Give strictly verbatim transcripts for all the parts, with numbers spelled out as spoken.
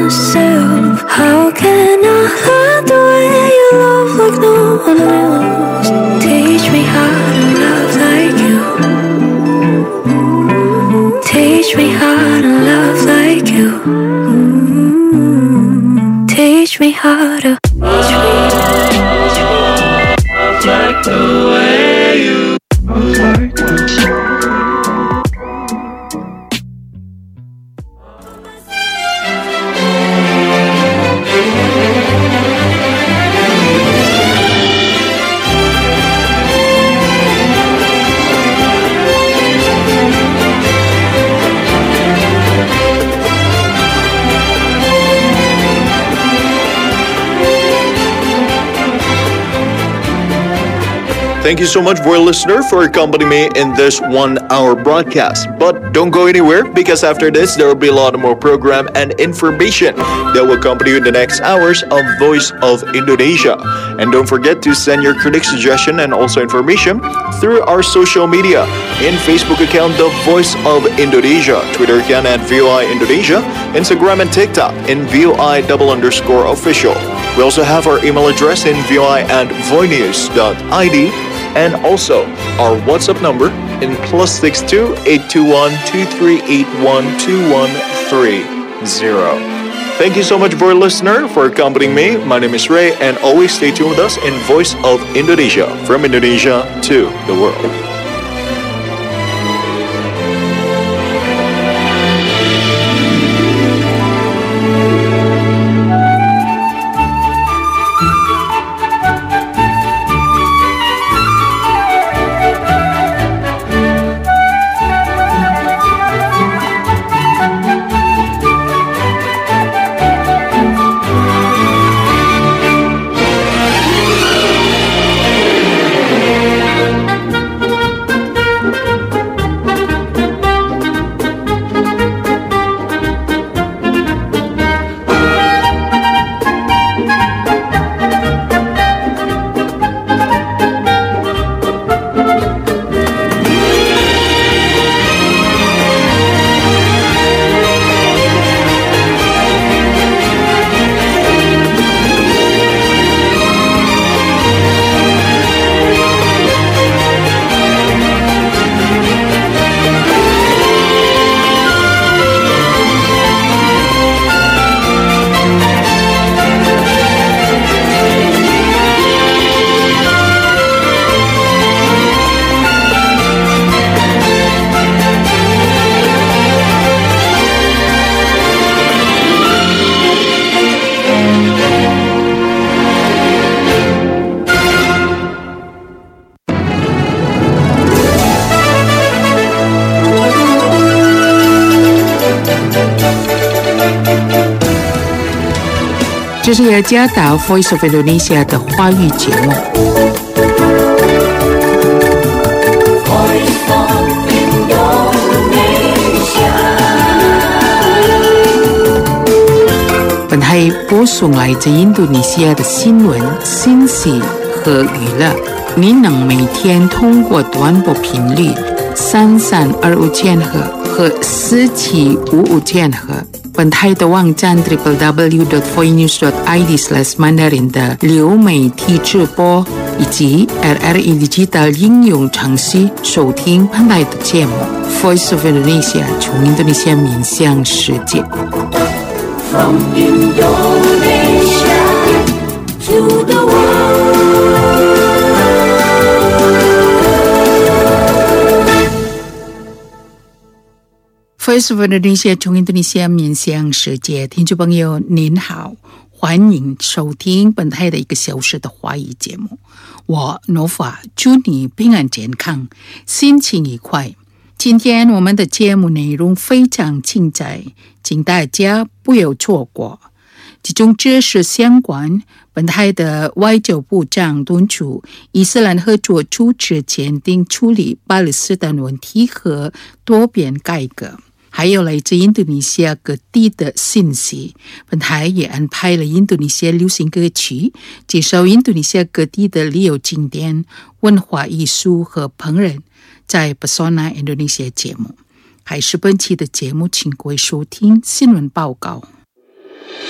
myself. How can I love the way you love like no one else? Teach me how to love like you. Teach me how to love like you. Teach me how to. Teach me love like the way you love. Thank you so much, dear listener, for accompanying me in this one-hour broadcast. But don't go anywhere, because after this, there will be a lot more program and information that will accompany you in the next hours of Voice of Indonesia. And don't forget to send your critic suggestion and also information through our social media. In Facebook account, The Voice of Indonesia, Twitter account at V O I Indonesia, Instagram and TikTok in V O I double underscore official. We also have our email address in V O I at voinews dot I D. And also our WhatsApp number in plus six two eight two one two three eight one two one three zero. Thank you so much, dear listener, for accompanying me. My name is Ray, and always stay tuned with us in Voice of Indonesia, from Indonesia to the world. 这是由加岛 Voice of Indonesia 的华语节目。本台播送来自印度尼西亚的新闻、信息和娱乐。您能每天通过短波频率三三二五千赫和四七五五千赫。本台的网站 double-u double-u double-u dot voinews dot I D slash mandarin 的流媒体直播，以及 R R I Digital 应用程序收听本台的节目。Voice of Indonesia 从印度尼西亚面向世界。From Indonesia to the world。Voice of Indonesia 从印度尼西亚面向世界，听众朋友您好，欢迎收听本台的一个小时的华语节目。我 Nova 祝你平安健康，心情愉快。今天我们的节目内容非常精彩，请大家不要错过。其中这是相关本台的外交部长敦促伊斯兰合作组织坚定处理巴勒斯坦问题和多边改革，还有来自印度尼西亚各地的信息。本台也安排了印度尼西亚流行歌曲，介绍印度尼西亚各地的旅游景点、文化艺术和烹饪，在 Pesona Indonesia 节目。还是本期的节目，请各位收听新闻报告。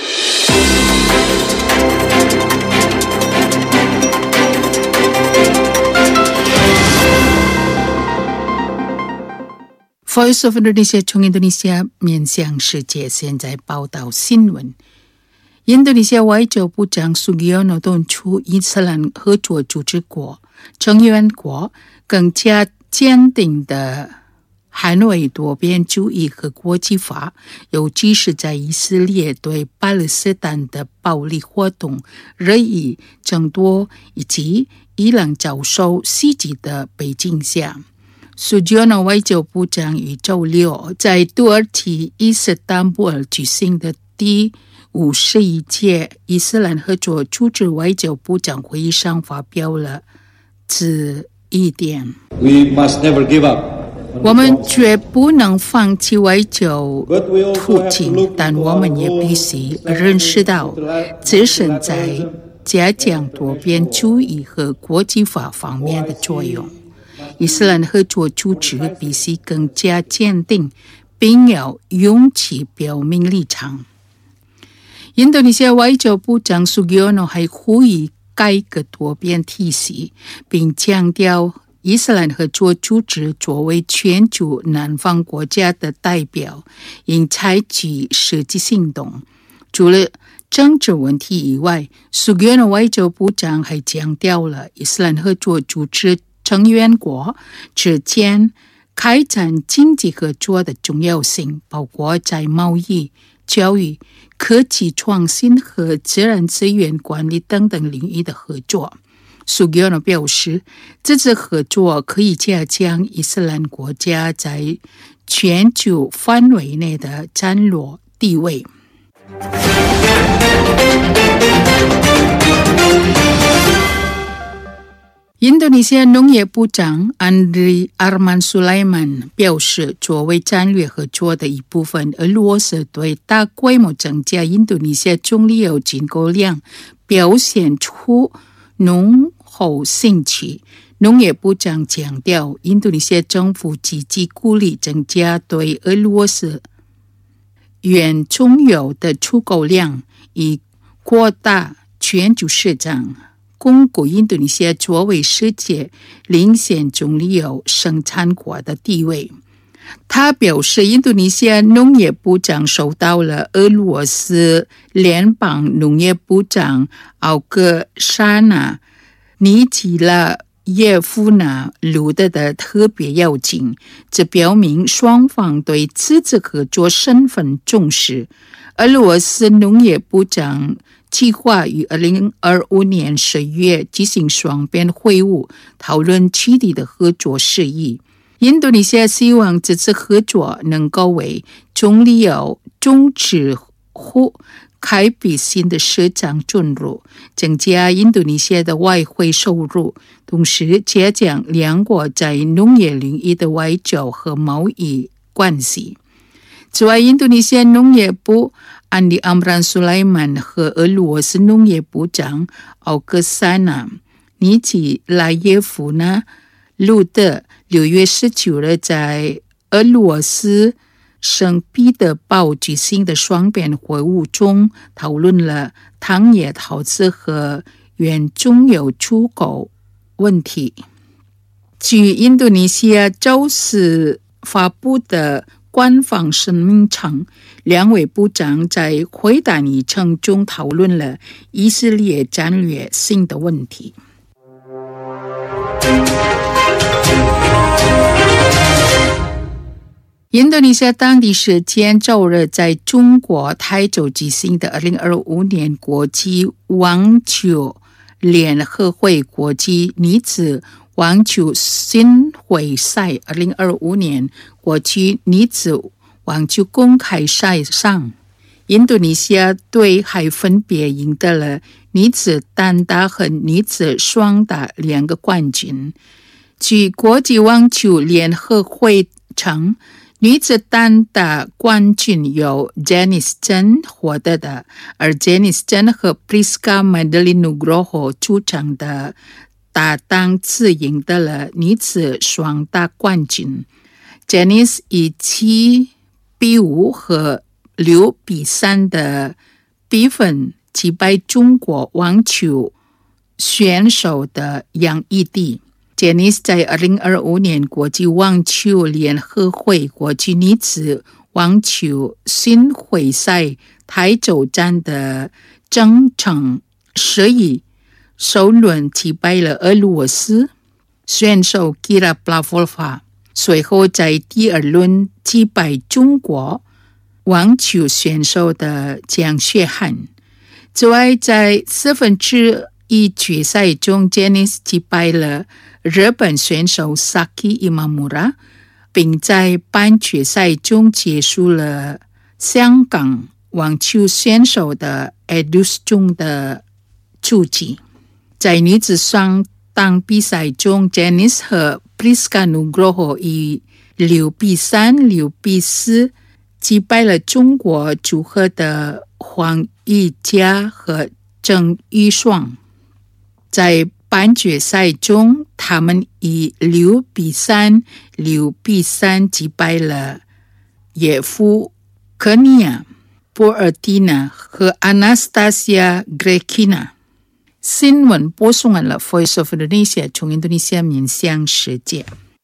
Voice of Indonesia 从印度尼西亚面向世界，现在报道新闻。印度尼西亚外交部长 Sugiono 敦促伊斯兰合作组织国成员国更加坚定地捍卫多边主义和国际法，尤其是在以色列对巴勒斯坦的暴力活动日益增多以及伊朗遭受袭击的背景下。苏吉诺外交部长于周六在土耳其伊斯坦布尔举行的第五十一届伊斯兰合作组织外交部长会议上发表了此一点。 We must never give up. 我们绝不能放弃外交途径，但我们也必须认识到自身在加强多边主义和国际法方面的作用。伊斯兰合作组织必须更加坚定，并要勇气表明立场。印度尼西亚外交部长 Sugiono 还呼吁改革多边体系，并强调伊斯兰合作组织作为全球南方国家的代表，应采取实际行动。除了政治问题以外， Sugiono 外交部长还强调了伊斯兰合作组织成员国之间开展经济合作的重要性，包括在贸易、教育、科技创新和自然资源管理等等领域的合作。Sugiono 表示，这次合作可以加强伊斯兰国家在全球范围内的战略地位。印度尼西亚农业部长 Andri Arman Sulaiman 表示，作为战略合作的一部分，俄罗斯对大规模增加印度尼西亚棕榈油进口量表现出浓厚兴趣。农业部长强调，印度尼西亚政府积极鼓励增加对俄罗斯原棕油的出口量，以扩大全球市场，巩固印度尼西亚作为世界领先棕榈油生产国的地位。他表示，印度尼西亚农业部长收到了俄罗斯联邦农业部长奥格沙纳尼吉拉耶夫纳卢德的特别邀请，这表明双方对此次合作十分重视。俄罗斯农业部长计划于二零二五年十月举行双边会晤，讨论区地的合作事宜。印度尼西亚希望这次合作能够为棕榈油种植户开辟新的市场准入，增加印度尼西亚的外汇收入，同时加强两国在农业领域的外交和贸易关系。此外，印度尼西亚农业部安迪阿姆兰苏莱曼和俄罗斯农业部长奥格萨纳尼吉拉耶夫纳路德六月十九日在俄罗斯圣彼得堡举行的双边会晤中，讨论了糖业投资和原棕油出口问题。据印度尼西亚周四发布的官方声明称，两位部长在会谈议程中讨论了以色列战略性的问题。印度尼西亚当地时间周日在中国台州举行的二零二五年国际网球联合会国际女子网球巡回赛二零二五年国际女子网球公开赛上，印度尼西亚队还分别赢得了女子单打和女子双打两个冠军。据国际网球联合会称，女子单打冠军由 Janice Chen 获得的，而 Janice Chen 和 Priska Madalinugroho 组成的搭档次赢得了女子双打冠军。Janice 以七比五和六比三的比分击败中国网球选手的杨艺娣。Janice 在二零二五年国际网球联合会国际女子网球巡回赛台州站的征程十一首轮击败了俄罗斯选手 Kira Plavlova， 随后在第二轮击败中国网球选手的江雪涵。此外，在四分之一决赛中 Janice 击败了日本选手 Saki Imamura， 并在半决赛中结束了香港网球选手的 Edus 中的足迹。在女子双档比赛中 Janice 和 Priska Nugroho 以六比三、六比四击败了中国组合的黄义嘉和郑玉爽。在半决赛中，他们以六比三、六比三击败了耶夫科尼亚、波尔蒂娜和 Anastasia Grekina。新闻播送完了 Voice of Indonesia 从印度尼西亚面向世界。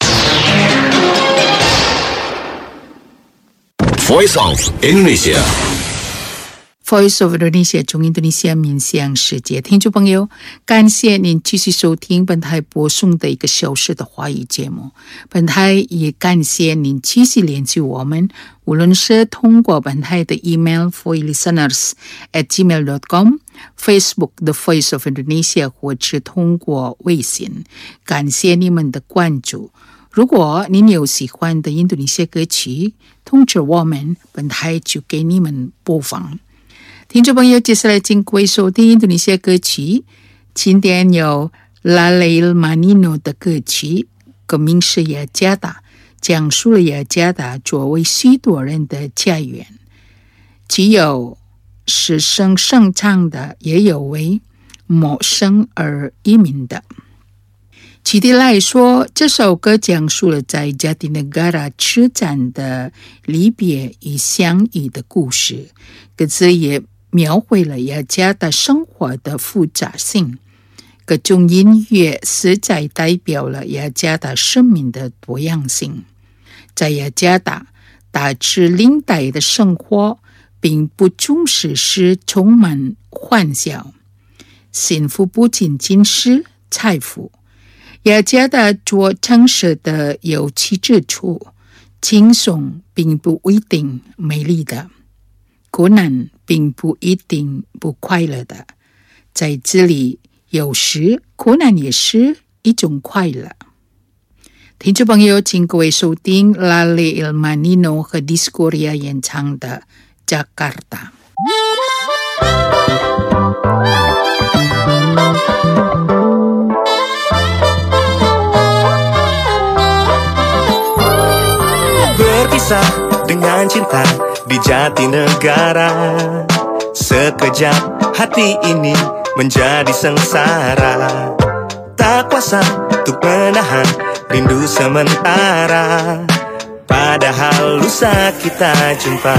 Voice of Indonesia。 Voice of Indonesia 从印度尼西亚面向世界，听众朋友，感谢您继续收听本台播送的一个小时的华语节目。本台也感谢您继续联系我们，无论是通过本台的 email for listeners at gmail dot com、Facebook The Voice of Indonesia， 或是通过微信。感谢你们的关注。如果您有喜欢的印度尼西亚歌曲，通知我们，本台就给你们播放。听众朋友，接下来请各位收听印度尼西亚歌曲。今天有 Lale Manino 的歌曲，歌名是雅加达，讲述了雅加达作为许多人的家园，既有是生生唱的，也有为陌生而移民的。具体来说，这首歌讲述了在加蒂内加拉车站的离别与相遇的故事，歌词也描绘了雅加达生活的复杂性。各种音乐实在代表了雅加达生命的多样性。在雅加达，大致领带的生活并不总是是充满欢笑，幸福不仅仅是财富。雅加达做城市的有趣之处，轻松并不一定美丽的，苦难并不一定不快乐的。在这里，有时苦难也是一种快乐。听众朋友，请各位收听 Lale Manino 和 Diskoria 演唱的 Jakarta。 Berpisah dengan cinta di Jatinegara, sekejap hati ini menjadi sengsara. Tak kuasa untuk menahan rindu sementara, padahal lusa kita jumpa.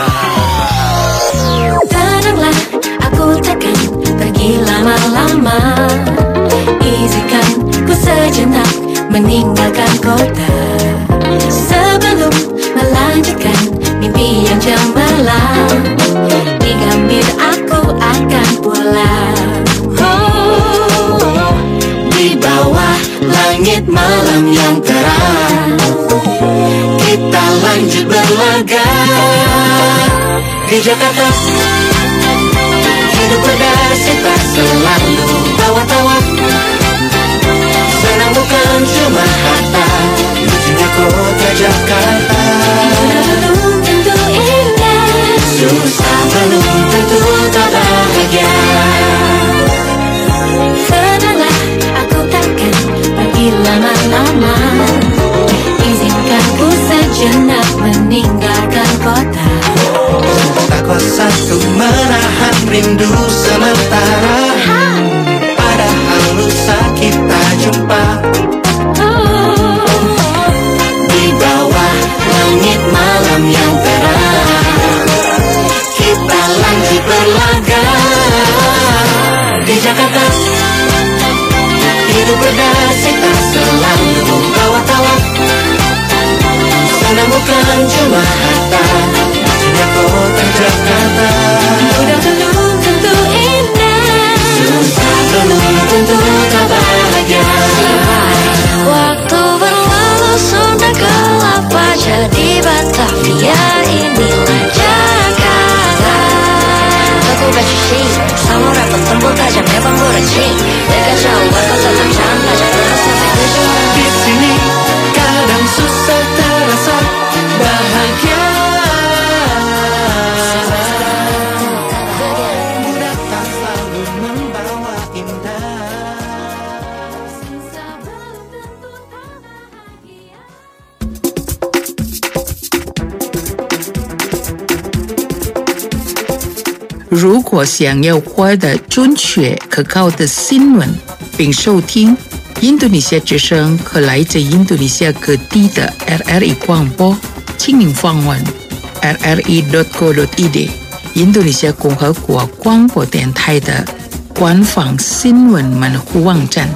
Tenanglah, aku takkan pergi lama-lama. Izinkan ku sejenak meninggalkan kota, sebelum melanjutkan mimpi yang cemerlang. Di Gambir aku akan pulang. Oh, di bawah langit malam yang terang, kita lanjut berlaga di Jakarta. Hidup berdasita selalu tawa-tawa, senang bukan cuma harta, lucunya kota Jakarta. Belum tentu indah, susah belum tentu tak bahagia. Tenanglah, aku takkan pergi lama-lama. Izinkan ku sejenak meninggalkan kota. Tak kuasa untuk menahan rindu sementara, padahal lusa kita jumpa. Di bawah langit malam yang terang, kita lanjut berlaga di Jakarta. Hidup berdasi tak selalu bawa tawa. Senang bukan cuma harta, maksudnya kota Jakarta. Mudah belum tentu indah, Susah belum tentu tak bahagia. waktu berlalu sudah gelap wajah di Batavia. Inilah Jakarta. Aku bercuci sama rapat tembok tajamnya bambu racing. Dekat jauh kota terjang pajak terus sampai tujuan. Di sini kadang susah terasa bahagia. Mudah tak selalu membawa indah. Susah belum tentu tak bahagia. 如果想要获得准确可靠的新闻，并收听印度尼西亚之声和来自印度尼西亚各地的 R R I 广播，请您访问 r r i dot co dot i d 印度尼西亚共和国广播电台的官方新闻门户网站。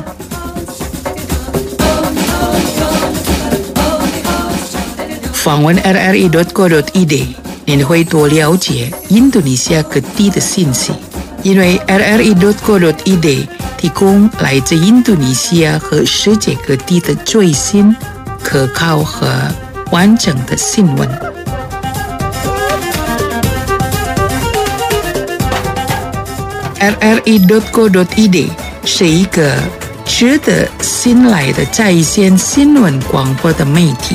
访问 r r i dot co dot i d， 您会多了解印度尼西亚各地的信息，因为 r r i dot co dot i d 提供来自印度尼西亚和世界各地的最新、可靠和完整的新闻。r r i dot co dot i d 是一个值得信赖的在线新闻广播的媒体。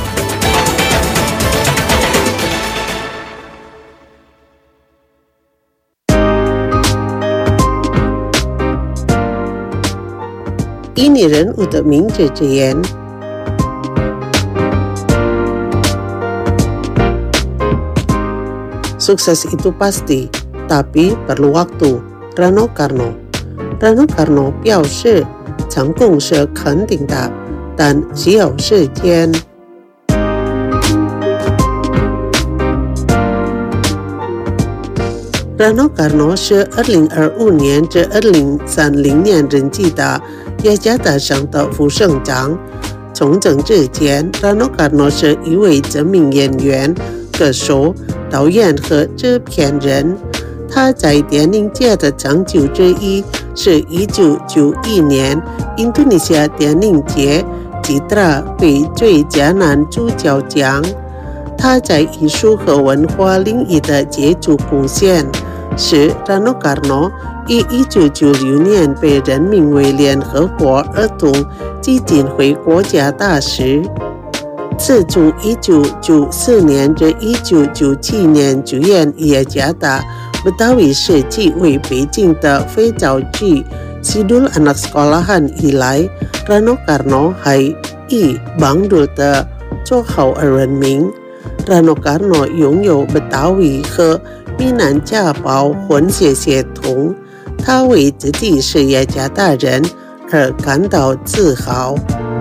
印尼人物的名字之言。Sukses itu pasti, tapi perlu waktu. Rano Karno. Rano Karno 表示成功是肯定的，但需要时间。Rano Karno 是二零二五年至二零三零年任期的雅加达省的副省长。从政之前 ，Rano Karno 是一位知名演员、歌手、导演和制片人。他在电影界的成就之一是一九九一年印度尼西亚电影节吉特拉为最佳男主角奖。他在艺术和文化领域的杰出贡献，使 Rano Karno 于一九九六年被任命为联合国儿童基金会国家大使。自从一九九四年至一九九七年主演雅加达Betawi 时期为北京的非洲剧Sidul Anak Sekolahan 以来 ，Rano Karno 还以帮助的绰号而闻名。Rano Karno 拥有 Betawi 和闽南家胞混血血统，他为自己是雅加达人而感到自豪。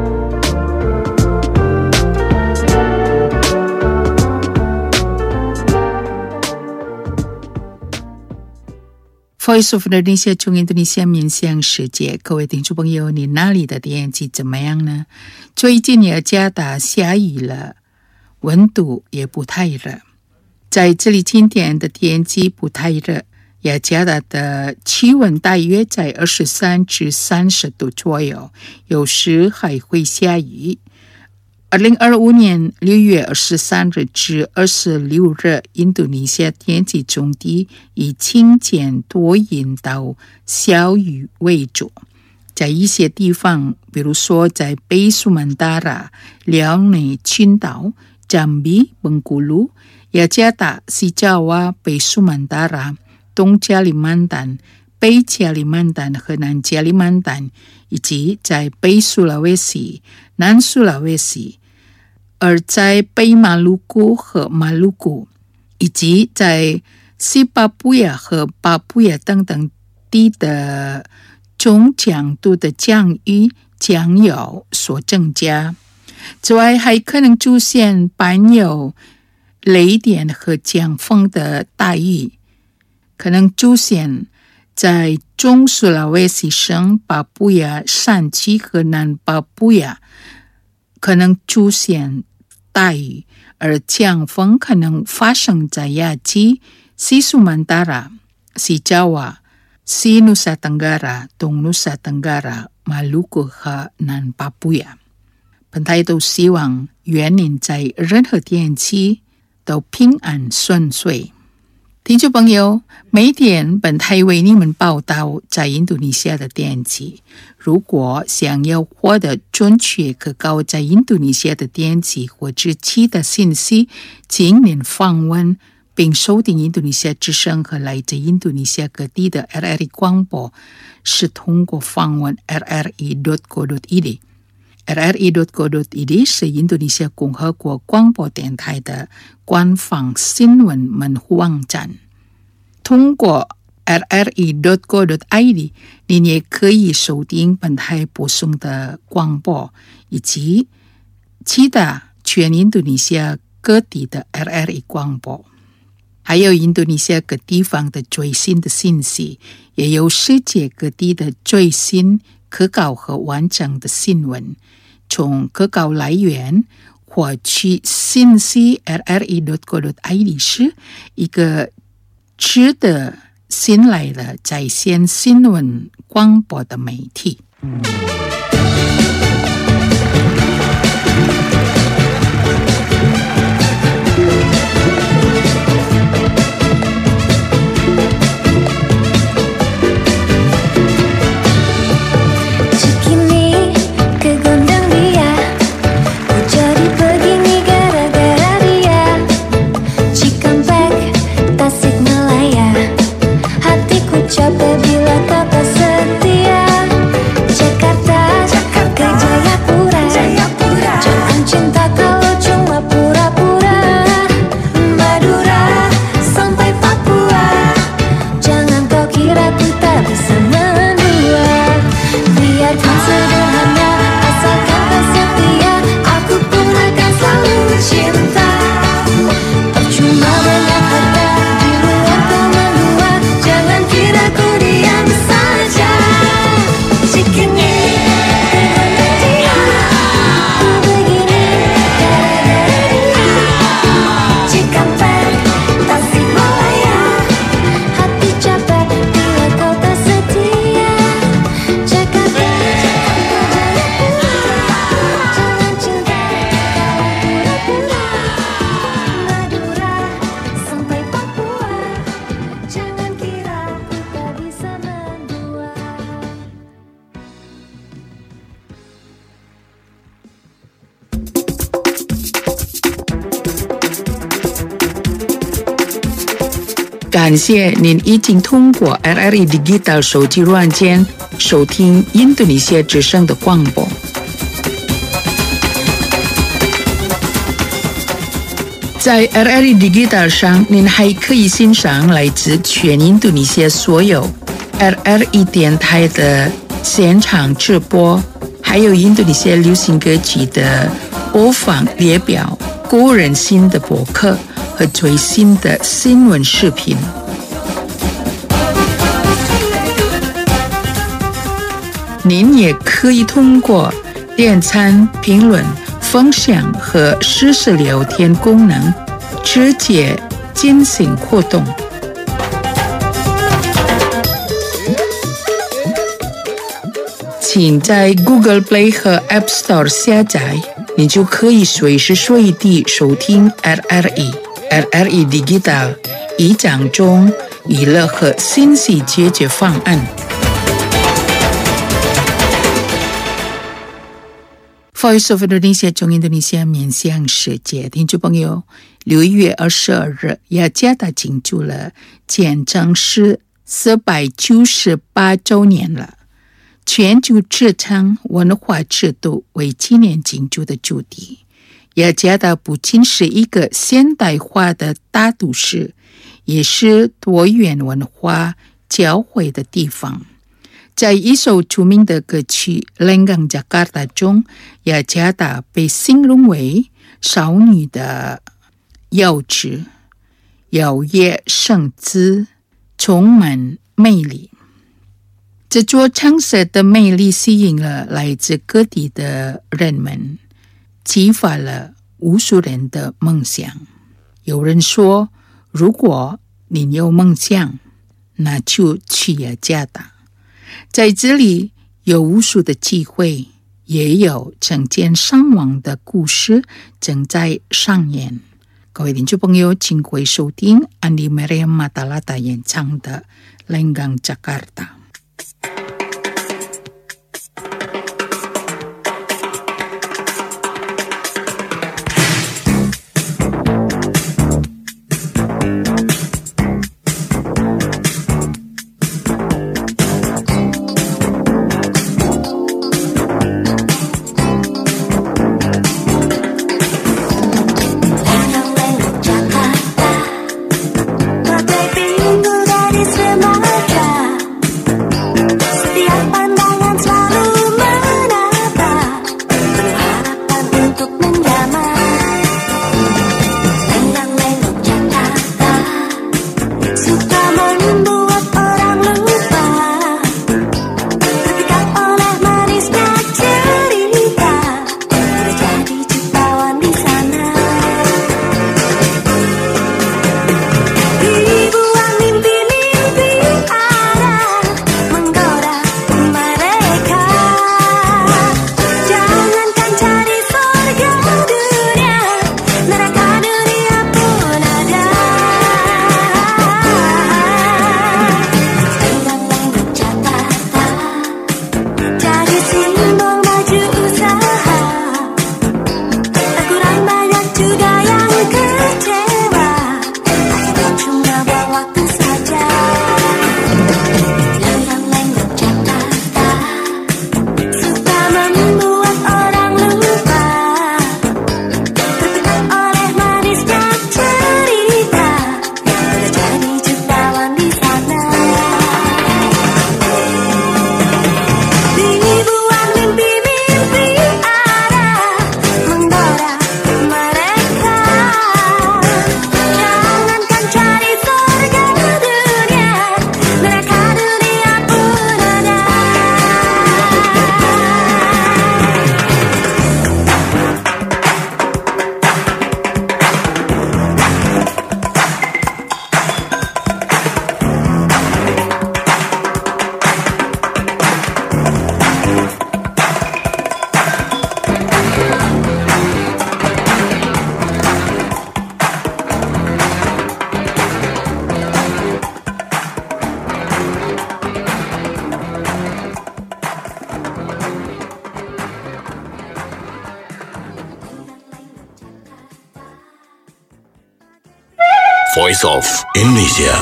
Voice of Indonesia 从印度尼西亚面向世界，各位听众朋友，你那里的天气怎么样呢？最近雅加达下雨了，温度也不太热。在这里今天的天气不太热，雅加达的气温大约在二十三至三十度左右，有时还会下雨。二零二五年六月二十三日至二十六日，印度尼西亚天气中地以晴间多云到小雨为主。在一些地方，比如说在北苏门答腊、辽宁群岛、Jambi、本古鲁、雅加达、西爪哇、北苏门答腊、东加里曼丹、北加里曼丹和南加里曼丹，以及在北苏拉威西、南苏拉威西。而在北马鲁古和马鲁古，以及在西巴布亚和巴布亚等等地的中强度的降雨将有所增加。此外，还可能出现伴有雷电和强风的大雨，可能出现在中苏拉威西省巴布亚山区和南巴布亚可能出现大雨，而强风可能发生在亚季、西苏曼达拉、西爪哇、西努萨登加拉、东努萨登加拉、马鲁古和南巴布亚。本台都希望愿您在任何天气都平安顺遂。听众朋友，每天本台为你们报道在印度尼西亚的天气。如果想要获得准确可靠在印度尼西亚的天气或者其他信息，请您访问并收听印度尼西亚之声和来自印度尼西亚各地的 R R I 广播，是通过访问 r r i dot co dot i d r r i dot co dot i d 是印度尼西亚共和国广播电台的官方新闻门户网站。通过 r r i dot co dot i d 您也可以收听本台播送的广播，以及其他全印度尼西亚各地的 R R I 广播，还有印度尼西亚各地方的最新的信息，也有世界各地的最新可靠和完整的新闻。从可靠来源获取信息 r r i dot co dot i d 是一个值得信赖的在线新闻广播的媒体。感谢您已经通过 R R I Digital 手机软件收听印度尼西亚之声的广播。在 R R I Digital 上，您还可以欣赏来自全印度尼西亚所有 R R I 电台的现场直播，还有印度尼西亚流行歌曲的播放列表、个人新的播客和最新的新闻视频。您也可以通过点赞、评论、分享和实时聊天功能直接进行互动。请在 Google Play 和 App Store 下载，你就可以随时随地收听 R R I。R R I Digital 一讲中娱乐和信息解决方案。Voice of Indonesia 中印度尼西亚面向世界，听众朋友，六月二十二日，雅加达庆祝了建政是四百九十八周年了。全球职场文化制度为纪念庆祝的主题。雅加达不仅是一个现代化的大都市，也是多元文化交汇的地方。在一首著名的歌曲《Lenggang Jakarta》中，雅加达被形容为少女的幼稚、摇曳生姿，充满魅力。 这座场所的魅力吸引了来自各地的人们，激发了无数人的梦想。有人说，如果你有梦想，那就去雅加达。在这里有无数的机会，也有成千上万的故事正在上演。各位听众朋友，请各位收听安迪梅瑞马达拉达演唱的《Lenggang Jakarta》。 Voice of Indonesia。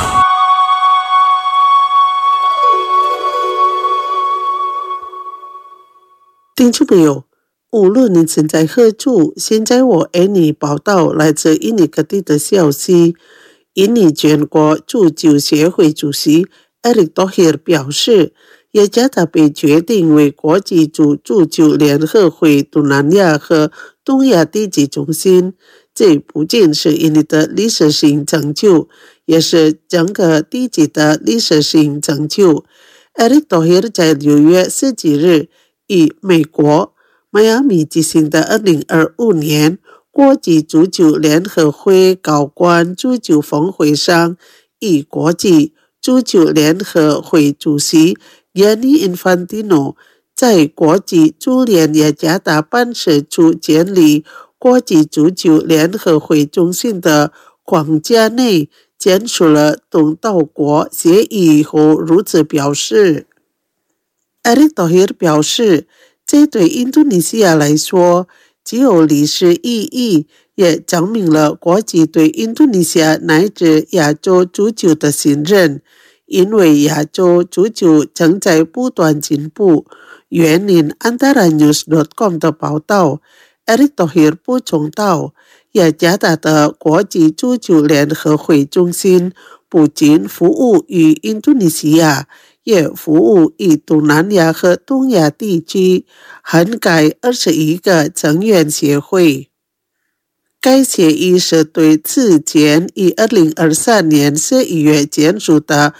听众朋友，无论你正在何处，现在我为你报道来自印尼各地的消息。印尼全国足球协会主席 Erick Thohir 表示，雅加达被决定为国际足足球联合会东南亚和东亚地级中心。这不仅是印尼的历史性成就，也是整个地级的历史性成就。Erick Thohir 在六月十几日以美国迈阿密举行的二零二五年国际足球联合会高官足球峰会上，以国际足球联合会主席 Gianni Infantino 在国际足联雅加达办事处建立国际足球联合会中心的框架内签署了东道国协议后如此表示。Erick Thohir 表示，这对印度尼西亚来说既有历史意义，也证明了国际对印度尼西亚乃至亚洲足球的信任。因为亚洲足球正在不断进步。援引 Antara News dot com 的报道， Erick Thohir 补充道，雅加达的国际足球联合会中心不仅服务于印度尼西亚，也服务于东南亚和东亚地区，涵盖二十一个成员协会。该协议是对此前于二零二三年十一月签署的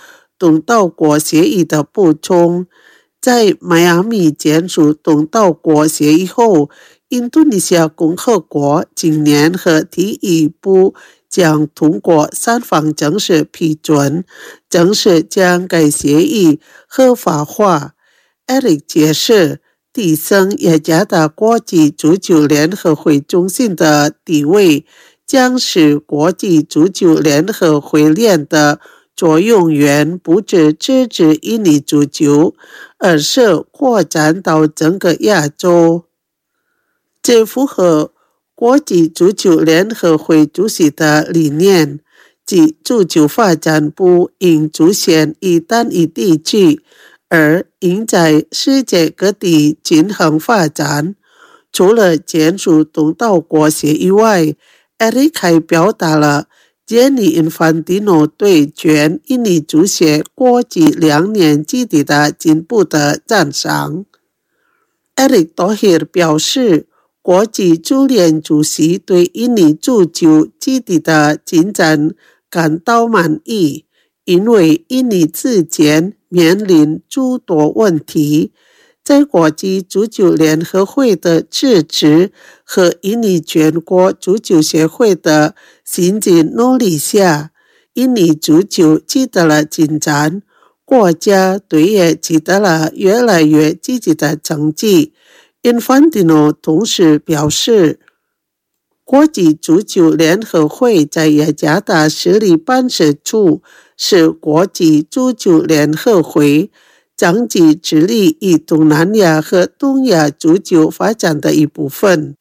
东道国协议的补充。在迈阿密签署东道国协议后，印度尼西亚共和国今年和提议部将通过三方正式批准，正式将该协议合法化。Eric 解释，提升雅加达国际足球联合会中心的地位，将使国际足球联合会链的作用源不只支持印尼足球，而是扩展到整个亚洲。这符合国际足球联合会主席的理念，即足球发展不应局限于单一地区，而应在世界各地均衡发展。除了签署东道国协议外， Eric 还表达了Gianni Infantino 对全印尼足协过去两年基地的进步的赞赏。 Eric Thohir 表示，国际足联主席对印尼足球基地的进展感到满意，因为印尼之前面临诸多问题，在国际足球联合会的支持和印尼全国足球协会的辛勤努力下，印尼足球取得了进展，国家队也取得了越来越积极的成绩。Infantino 同时表示，国际足球联合会在雅加达设立办事处，是国际足球联合会长期致力于东南亚和东亚足球发展的一部分。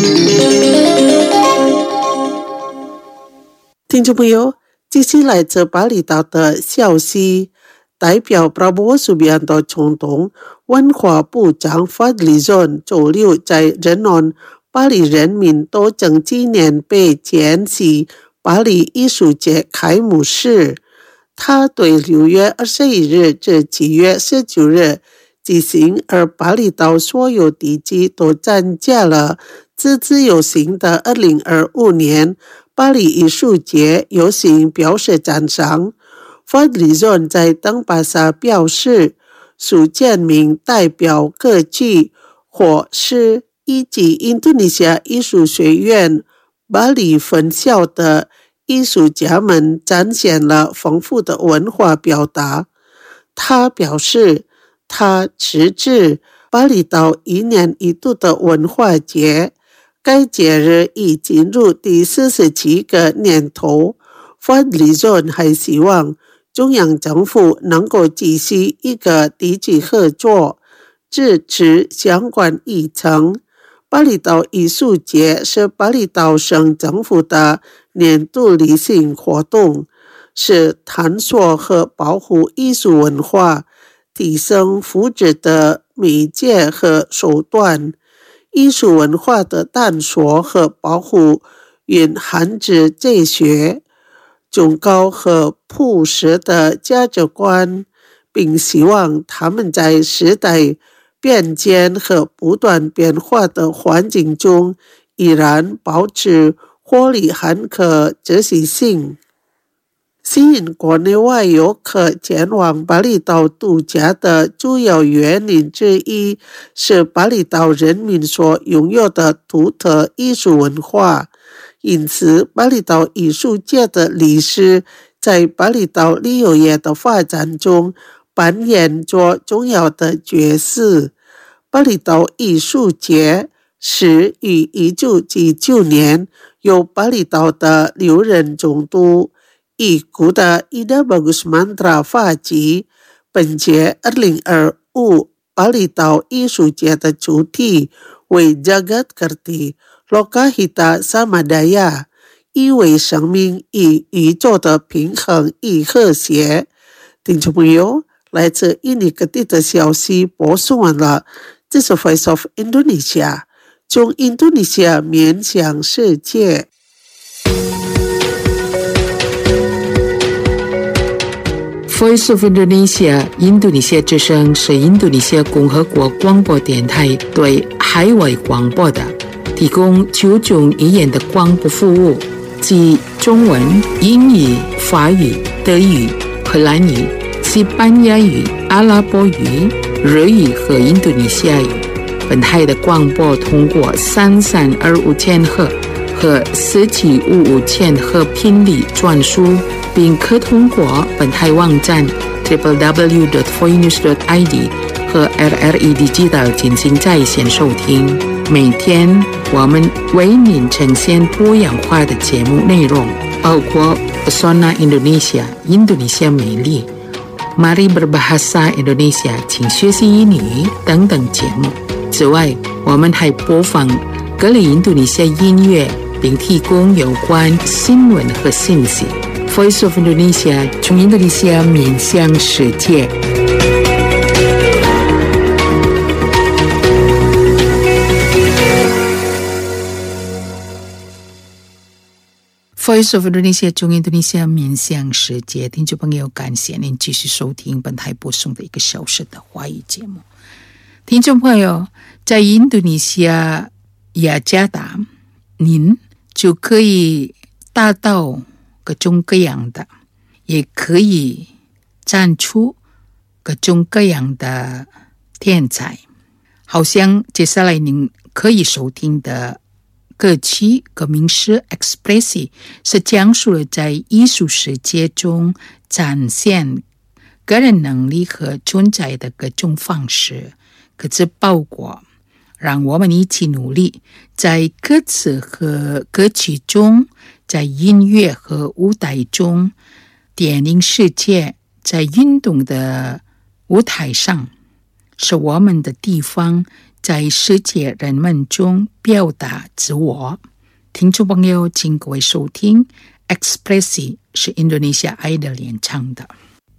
听众朋友，这是来自巴厘岛的消息。代表 Prabowo Subianto 总统文化部长 Fadli Zon 周六在仁安巴黎人民斗争纪念碑前夕巴黎艺术节开幕式。他对六月二十一日至七月十九日举行，而巴厘岛所有地区都参加了自自由行的二零二五年巴黎艺术节游行表示赞赏。Fadli Zon 在登巴萨表示，数千名代表各区或是以及印度尼西亚艺术学院巴黎分校的艺术家们展现了丰富的文化表达。他表示，他支持巴厘岛一年一度的文化节，该节日已进入第四十七个年头。Fadli Zon 还希望中央政府能够继续一个地区合作，支持相关议程。巴厘岛艺术节是巴厘岛省政府的年度例行活动，是探索和保护艺术文化、提升福祉的媒介和手段。艺术文化的探索和保护蕴含着哲学、崇高和朴实的价值观，并希望他们在时代变迁和不断变化的环境中依然保持活力和可执行性。吸引国内外游客前往巴厘岛度假的主要原因之一是巴厘岛人民所拥有的独特艺术文化。因此，巴厘岛艺术界的历史在巴厘岛旅游业的发展中扮演着重要的角色。巴厘岛艺术节是于一九七九年由巴厘岛的六任总督已故的 Ida Bagus Mantra 发起。本届二零二五巴厘岛艺术节的主题为 Jagat Kerti Lokahita Samadaya， 意为生命与宇宙的平衡与和谐。听众朋友，来自印尼各地的消息播送完了，这是 Voice of Indonesia， 从印度尼西亚面向世界。 Voice of Indonesia 印度尼西亚之声是印度尼西亚共和国广播电台对海外广播的提供九种语言的广播服务，即中文、英语、法语、德语、荷兰语、 西班牙语、阿拉伯语、日语和印度尼西亚语。本台的广播通过三三二五千赫和四七五五千赫频率转输，并可通过本台网站 double-u double-u double-u dot voice news dot i d 和 R R E Digital 进行在线收听。每天我们为您呈现多样化的节目内容，包括 Pesona Indonesia 印度尼西亚美丽、Mari Berbahasa Indonesia 请学习英语等等节目。此外，我们还播放各类印度尼西亚音乐，并提供有关新闻和信息。Voice of Indonesia 从印度尼西亚面向世界。Voice of Indonesia 从印度尼西亚面向世界，听众朋友，感谢您继续收听本台播送的一个小时的华语节目。听众朋友，在印度尼西亚雅加达，您就可以达到各种各样的，也可以展出各种各样的天才。好像接下来您可以收听的歌曲歌名是 Expressi， 是讲述了在艺术世界中展现个人能力和存在的各种方式。可是包括让我们一起努力，在歌词和歌曲中，在音乐和舞台中，电影世界，在运动的舞台上，是我们的地方，在世界人们中表达自我。听众朋友，请各位收听 Expressi， 是印度尼西亚爱的演唱的。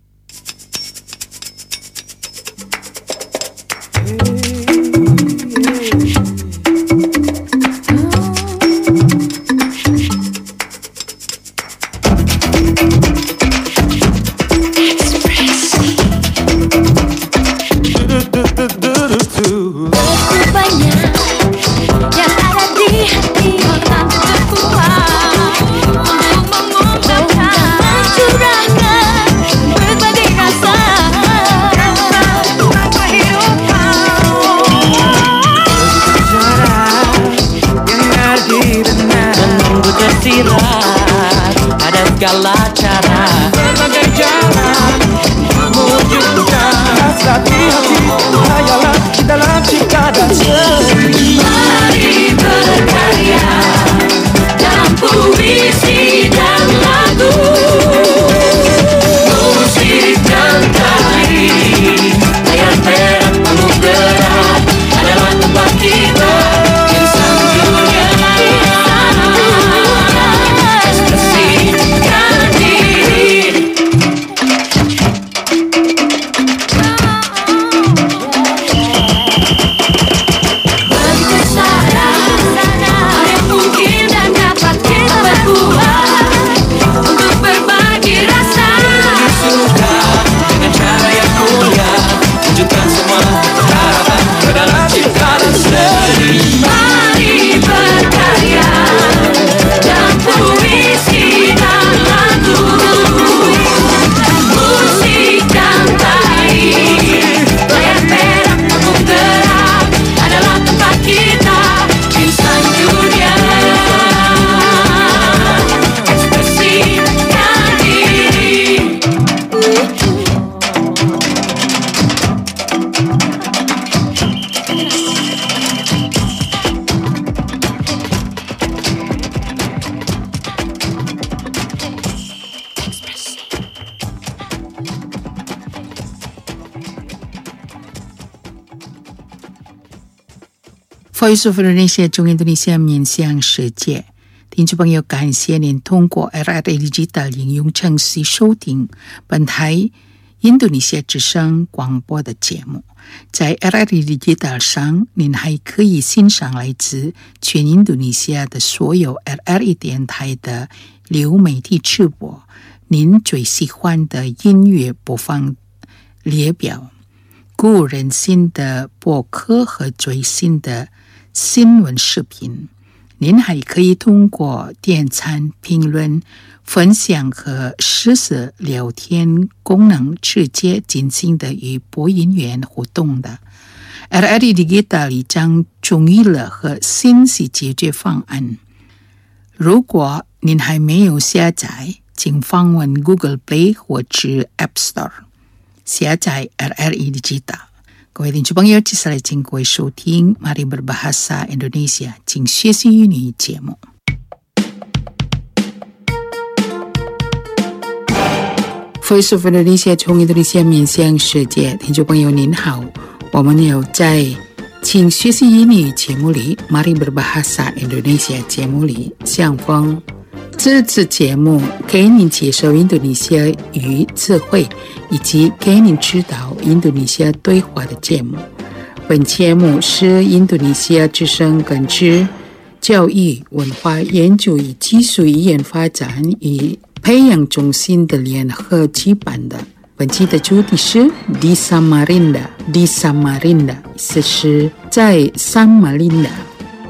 Ada segala cara, berbagai jalan mewujudkan hasrat di hati, hayalan dalam cinta dan seni. Mari berkarya dalam puisi dan lagu, musik dan tari, layar perak penuh gerak adalah tempat kita. Voice of Indonesia 从印度尼西亚面向世界，听众朋友，感谢您通过 R R E Digital 应用程序收听本台印度尼西亚之声广播的节目。在 R R E Digital 上，您还可以欣赏来自全印度尼西亚的所有 R R E 电台的流媒体直播，您最喜欢的音乐播放列表、鼓舞人心的播客和最新的新闻视频。您还可以通过点赞、评论、 分享和实时聊天功能直接进行的与播音员互动的。R R I Digital 已经中意了和信息解决方案。如果您还没有下载，请访问 Google Play 或者 App Store 下载 R R I Digital。各位听众朋友，接下来请各位收听 Mari Berbahasa Indonesia 请学习英语节目。Voice of Indonesia 从印度尼西亚面向世界，听众朋友您好，我们有在请学习英语节目里 Mari Berbahasa Indonesia 节目里相逢。这次节目给您介绍印度尼西亚语词汇，以及给您指导印度尼西亚对话的节目。本节目是印度尼西亚之声根据教育、文化研究与技术语言发展与培养中心的联合举办的。本期的主题是 Di Samarinda Di Samarinda 意思是在撒马林达。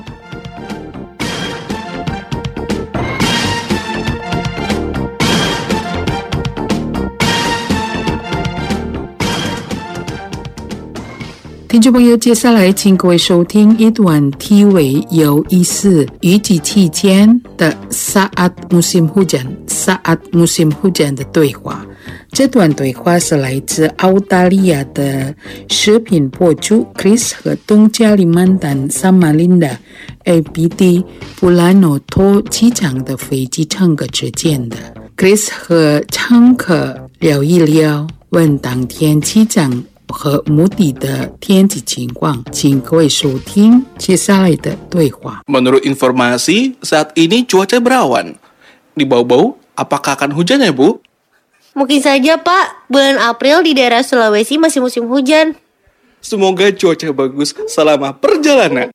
听众朋友，接下来请各位收听一段题为有意思雨季期间的 Saat Musim Hujan、Saat Musim Hujan 的对话。这段对话是来自澳大利亚的视频博主 Chris 和东加里曼丹撒马林达 A P D 布拉诺托机场的飞机乘客之间的。Chris 和乘客聊一聊，问当天机场和目的的天气情况，请各位收听接下来的对话。 Menurut informasi, saat ini cuaca berawan. Di Bau-Bau, apakah akan hujan ya, Bu? Mungkin saja, Pak. Bulan April di daerah Sulawesi masih musim hujan. Semoga cuaca bagus selama perjalanan.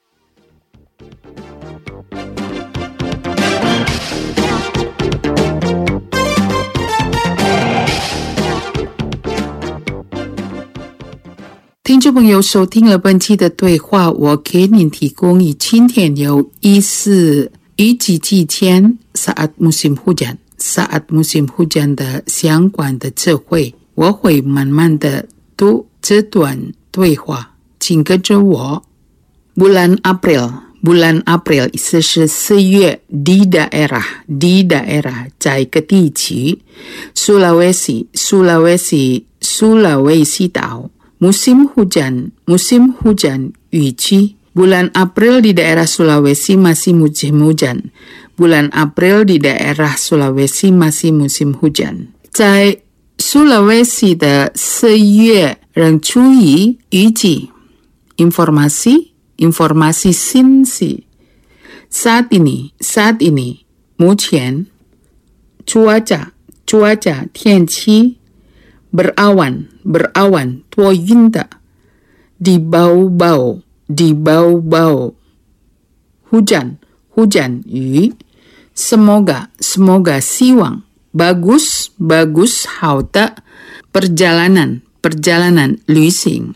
Teman 听众朋友收听了本期的对话，我给您提供以今天有意思雨季期间 saat musim hujan saat musim hujan 的相关的词汇，我会慢慢的读这段对话，请跟着我。 Bulan April Bulan April 意思是四月 di daerah di daerah 在一个地区 Sulawesi Sulawesi Sulawesi 岛 Musim hujan, musim hujan, 雨季 Bulan April di daerah Sulawesi masih musim hujan. Bulan April di daerah Sulawesi masih musim hujan. 在 Sulawesi 的四月仍处于雨季 Informasi, informasi sinsi. Saat ini, saat ini, 目前 Cuaca, cuaca, 天气 Berawan, berawan, 多云的 Di Bau-Bau, di Bau-Bau, hujan, hujan, 雨 Semoga, semoga, 希望 Bagus, bagus, 好的 Perjalanan, perjalanan, 旅行。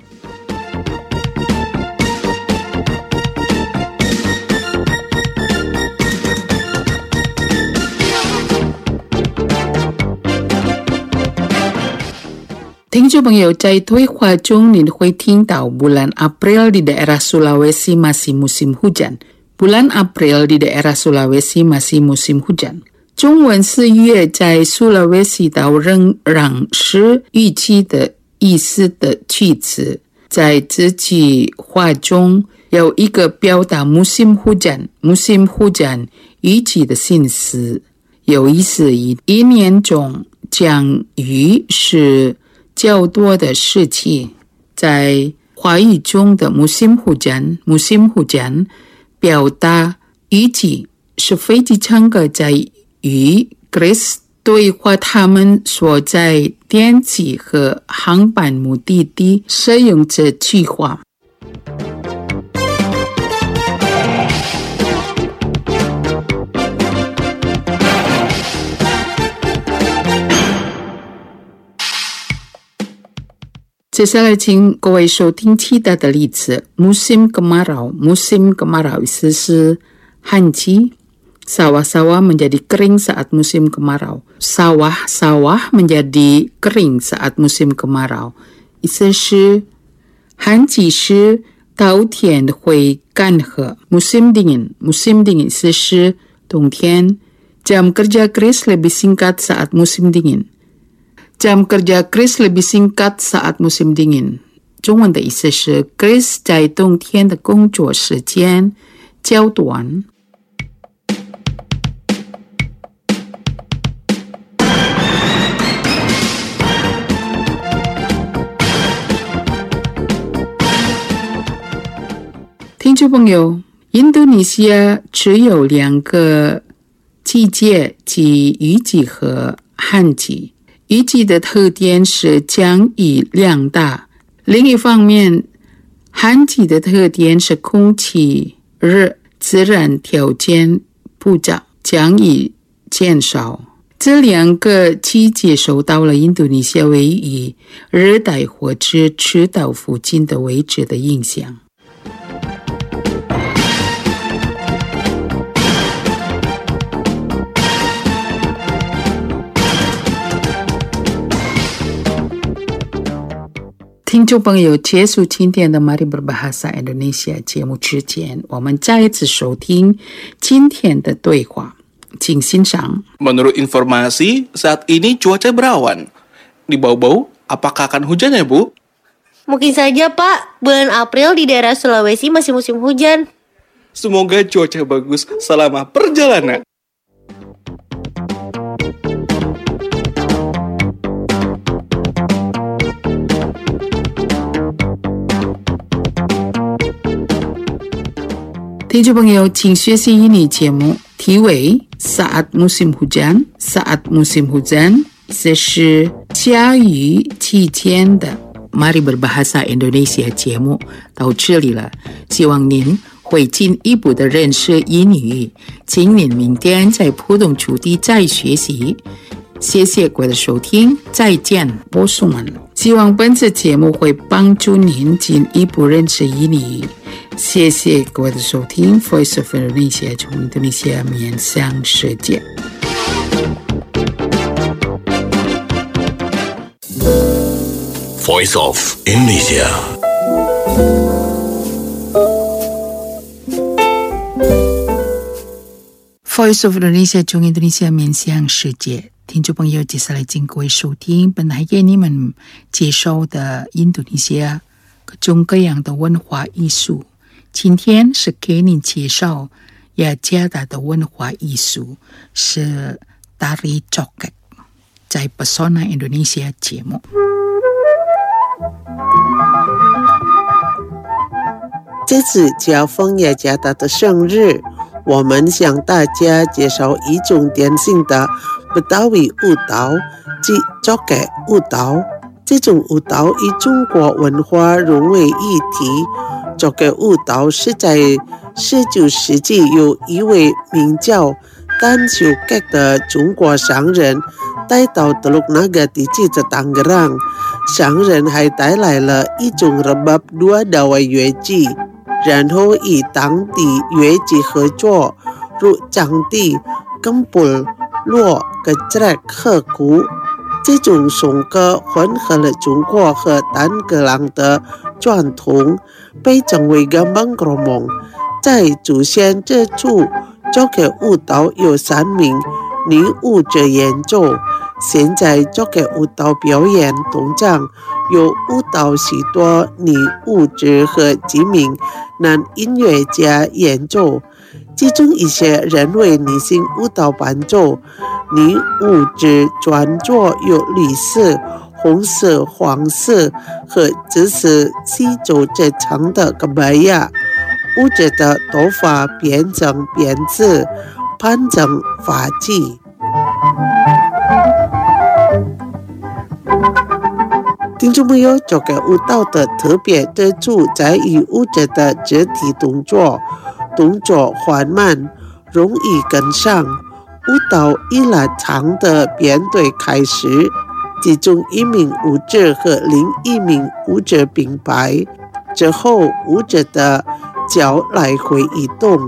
听众朋友，在对话中您会听到 Bulan April di daerah Sulawesi masih musim hujan. Bulan April di daerah Sulawesi masih musim hujan. 中文四月在苏拉威西岛仍然是雨季的意思的句子。在这句话中有一个表达 musim hujan musim hujan 雨季的心思。有意思，一年中降雨是较多的事情。在华语中的 musim hujan musim hujan 表达雨季是飞机乘客在与 Chris 对话他们所在天气和航班目的地使用这句话。接下来请各位收听其他的例子。 Musim kemarau Musim kemarau 意思是旱季。 Sawah-sawah menjadi kering saat musim kemarau. Sawah-sawah menjadi kering saat musim kemarau. 意思是旱季时稻田会干涸。Musim dingin, musim dingin 意思是冬天。Jam kerja keris lebih singkat saat musim dingin. Jam kerja keris lebih singkat saat musim dingin. 中文的意思是 Chris 在冬天的工作时间较短。听众朋友，印度尼西亚只有两个季节，即雨季和旱季。雨季的特点是降雨量大，另一方面，旱季的特点是空气热，自然条件不佳，降雨减少。这两个季节受到了印度尼西亚位于热带或者赤道附近的位置的影响。听众朋友，结束今天的 Mari Berbahasa Indonesia 节目之前，我们再一次收听今天的对话，请欣赏。 Menurut informasi, saat ini cuaca berawan. Di Bau-Bau, apakah akan hujan ya, Bu? Mungkin saja, Pak. Bulan April di daerah Sulawesi masih musim hujan. Semoga cuaca bagus selama perjalanan. 听众朋友，请学习英语节目，题为 Saat Musim Hujan. Saat Musim Hujan 这是下雨期间的 Mari Berbahasa Indonesia 节目到这里了，希望您会进一步的认识英语，请您明天在普通主题再学习。谢谢各位的收听，再见，我是完了。希望本次节目会帮助您进一步认识英语。谢谢各位的收听 Voice of Indonesia 从印度尼西亚面向世界。 Voice of Indonesia. Voice of Indonesia 从印度尼西亚面向世界。听众朋友，接下来请各位收听本来给你们介绍的印度尼西亚各种各样的文化艺术。今天是给您介绍雅加达的文化艺术，是 Tari Coket， 在 Pesona Indonesia 节目。 这次恰逢雅加达的生日，我们向大家介绍一种典型的Betawi 舞蹈，即 Coket 舞蹈。这种舞蹈与中国文化融为一体。Coket 舞蹈是在十九世纪由一位名叫丹修盖的中国商人带到Teluk Naga地区的Tangerang。商人还带来了一种 rebab dua dawai 乐器，然后与当地乐器合作，如长笛、kempul、锣、gecrek和鼓。这种颂歌混合了中国和丹格朗的传统，被称为 Gambang Kromong。在祖先这处 Coket 舞蹈有三名女舞者演奏。现在 Coket 舞蹈表演动场有舞蹈许多女舞者和几名男音乐家演奏，其中一些人为女性舞蹈伴奏。女舞者穿着有绿色、红色、黄色和紫色西周这长的 kebaya， 舞者的头发编成辫子，盘成发髻。听众朋友，这个舞蹈的特别之处在于舞者的肢体动作，动作缓慢，容易跟上。舞蹈以拉长的编队开始，其中一名舞者和另一名舞者并排，之后舞者的脚来回移动，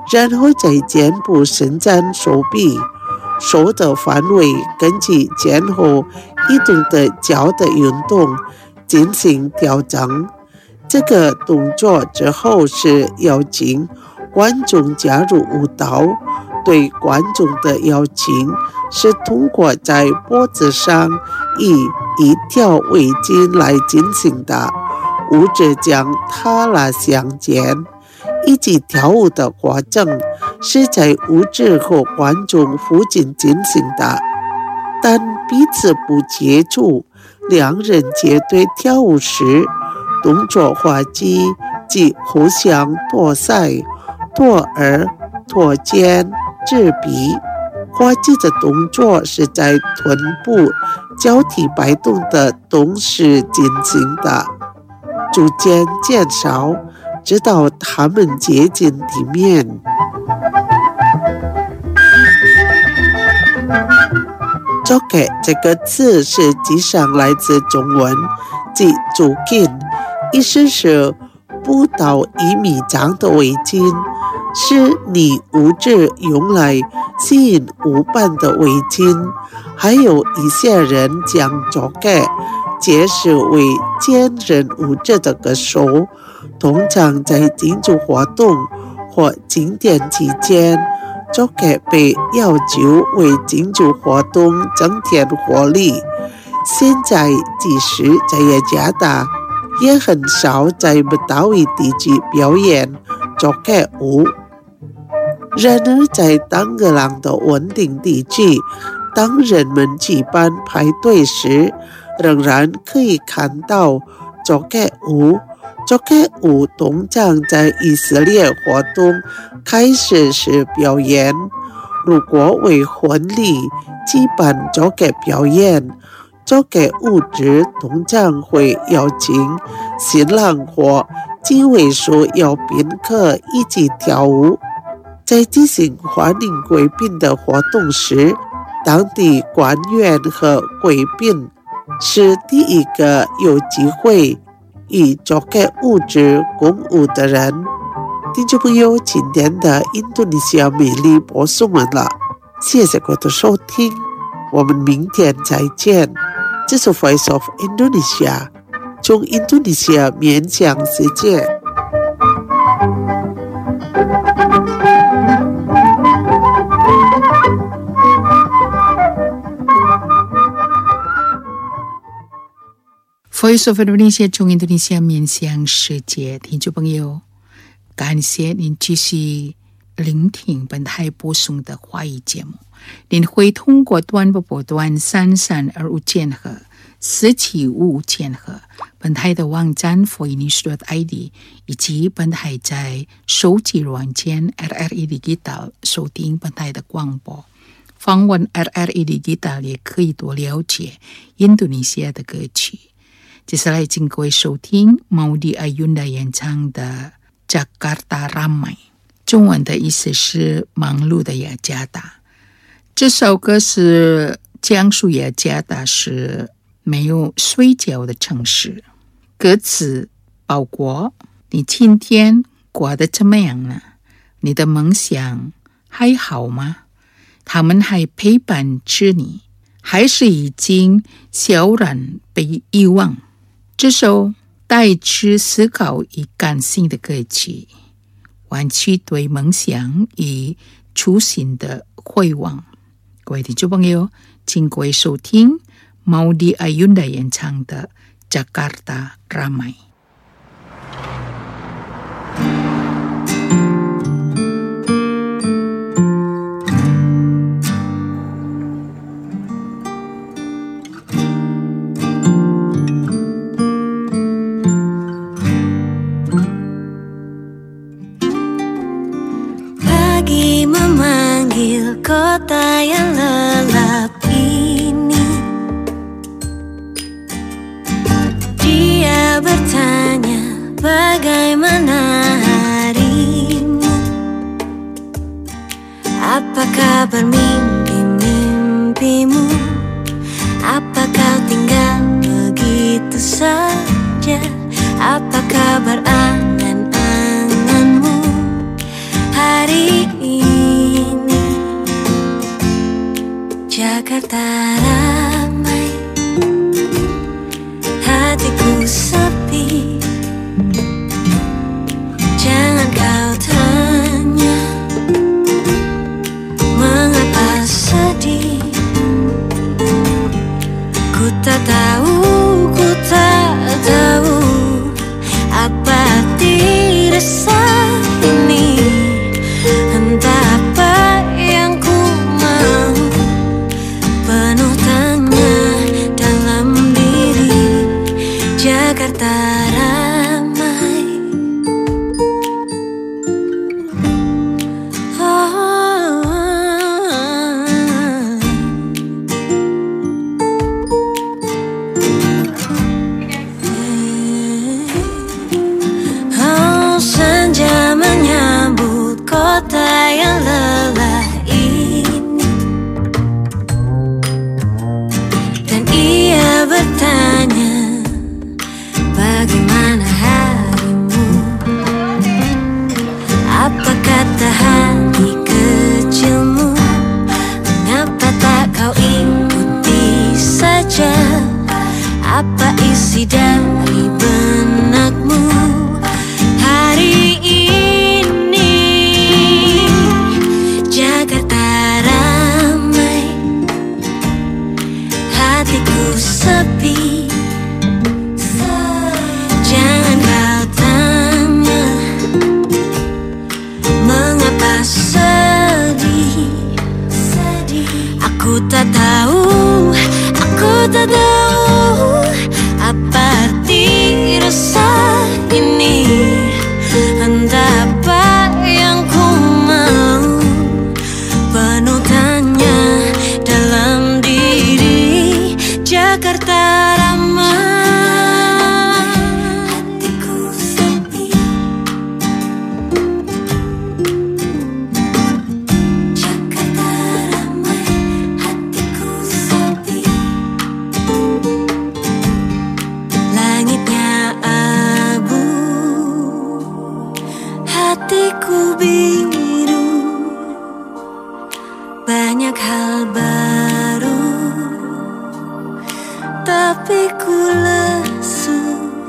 然后在肩部伸展手臂，手的范围根据前后移动的脚的运动进行调整。这个动作之后是邀请观众加入舞蹈，对观众的邀请是通过在脖子上以一条围巾来进行的，舞者将它拉向肩，以及跳舞的过程是在舞者和观众附近进行的，但彼此不接触。两人结对跳舞时，动作滑稽，即互相托腮、托耳、托肩、指鼻。滑稽的动作是在臀部交替摆动的同时进行的，逐渐减少，直到它们接近地面。Joget 这个字实际上来自中文，即竹巾，意思是不到一米长的围巾，是拟物质用来吸引舞伴的围巾。还有一些人将 Joget 解释为兼任舞者的歌手，通常在庆祝活动或庆典期间，Joget 被要求为庆祝活动增添活力。现在即使在雅加达，也很少在不岛屿地区表演 Joget 舞。然而在当格朗的稳定地区，当人们举办排队时，仍然可以看到 Joget 舞。Joget 舞通常在以色列活动开始时表演。如果为婚礼举办 Joget 表演， Joget 舞者通常会邀请新郎或几位数邀宾客一起跳舞。在进行欢迎贵宾的活动时，当地官员和贵宾是第一个有机会与 Joget 舞者共舞的人。听众朋友，今天的印度尼西亚美丽播送完了，谢谢各位的收听，我们明天再见。这是 Voice of Indonesia， 从印度尼西亚面向世界。 Voice of Indonesia 从印度尼西亚面向世界，听众朋友，感谢您继续聆听本台播送的华语节目。您会通过短波波段三三二五千赫、四七五千赫，本台的网站 voinews dot I D 以及本台在手机软件 R R I Digital 收听本台的广播。访问 R R I Digital 也可以多了解印度尼西亚的歌曲。接下来请各位收听 Maudy Ayunda 演唱的 Jakarta Ramai， 中文的意思是忙碌的雅加达。这首歌是讲述雅加达是没有睡觉的城市。歌词包括：你今天过得怎么样呢？你的梦想还好吗？他们还陪伴着你，还是已经悄然被遗忘？这首带着思考与感性的歌曲，唤起对梦想与初心的回望。各位听众朋友，请各位收听 Maudy Ayunda 演唱的 Jakarta Ramai。 Kota yang lelap ini, dia bertanya bagaimana harimu, apa kabar mimpi-mimpimu, apa kau tinggal begitu saja, apa kabar angan-anganmu hari Jakarta ramai, hatiku sepi. Jangan kau tanya mengapa sedih. Ku tak tahu, ku tak tahu apa arti resah ini. Entah apa yang ku mau, penuh tanya dalam diri. Jakarta ramai, oh, oh, senja menyambut kota yang lelah ini, dan ia bertanya, bagaimana harimu? Apa kata hati kecilmu? Mengapa tak kau ikuti saja? Apa isi dari benakmu hari ini? Jakarta ramai, hatiku sepi. Jangan kau tanya mengapa sedih. Aku tak tahu, aku tak tahu apa arti resah ini. Entah apa yang ku mau, penuh tanya dalam diri. Jakarta ramai, hatiku sepi. Jakarta ramai, hatiku sepi. Langitnya abu, hatiku biru. Banyak hal baru, tapi ku lesu.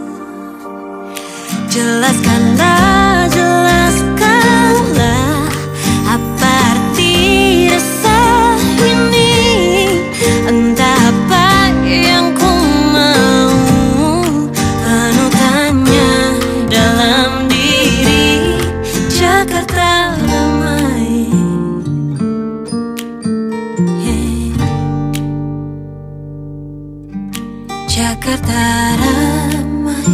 Jelaskanlah, jelaskanlah apa arti resah ini. Entah apa yang ku mau, penuh tanya dalam diri. Jakarta ramai, yeah. Jakarta ramai.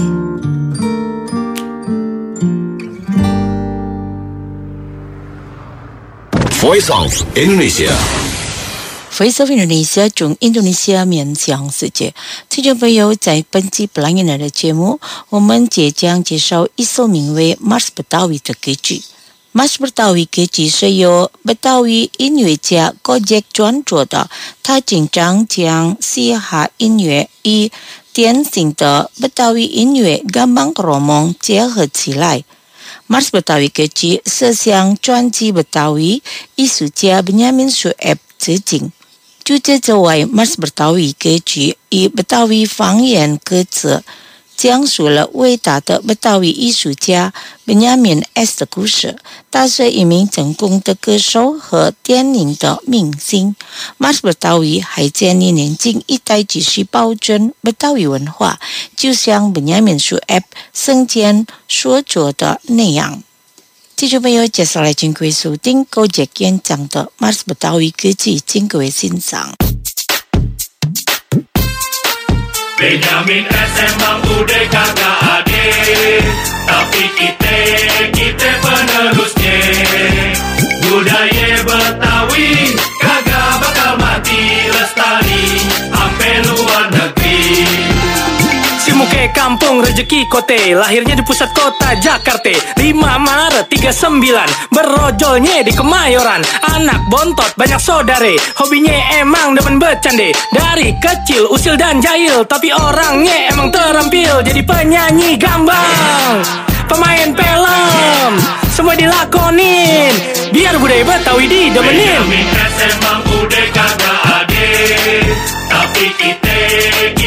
Voice of Indonesia. Voice of Indonesia 从印度尼西亚面向世界。听众朋友，在本期布朗尼的节目，我们即将介绍一首名为《Mars Betawi》的歌曲。Mars Betawi 歌曲是由 Betawi 音乐家 Gojek 创作的，他经常将嘻哈音乐与典型的 Betawi 音乐 Gambang Kromong 结合起来。Mars Betawi 歌曲是向传记 Betawi 艺术家 Benyamin Sueb 致敬。除此之外 ，Mars Betawi 歌曲以 Betawi 方言歌词讲述了伟大的 Betawi 艺术家 Benyamin S 的故事。他是一名成功的歌手和电影的明星。Mars Betawi 还建议年轻一代继续保存 Betawi 文化，就像 Benyamin Sueb 生前所做的那样。听众朋友，接下来请各位收听高杰演唱的 Mars Betawi 歌曲，请各位欣赏。 Benyamin S emang udah kagak ada, tapi kita, kita penerusnya. Budaya Betawi kagak bakal mati, lestari sampai luar negeri. Si muke kampung rezeki kote, lahirnya di pusat kota Jakarta. lima Maret tiga puluh sembilan, berojolnya di Kemayoran. Anak bontot banyak saudare, hobinya emang demen bercande. Dari kecil usil dan jahil, tapi orangnya emang terampil. Jadi penyanyi gambang, pemain film, semua dilakonin biar budaya Betawi didemenin. Benyamin S emang udah kagak ada, Tapi kita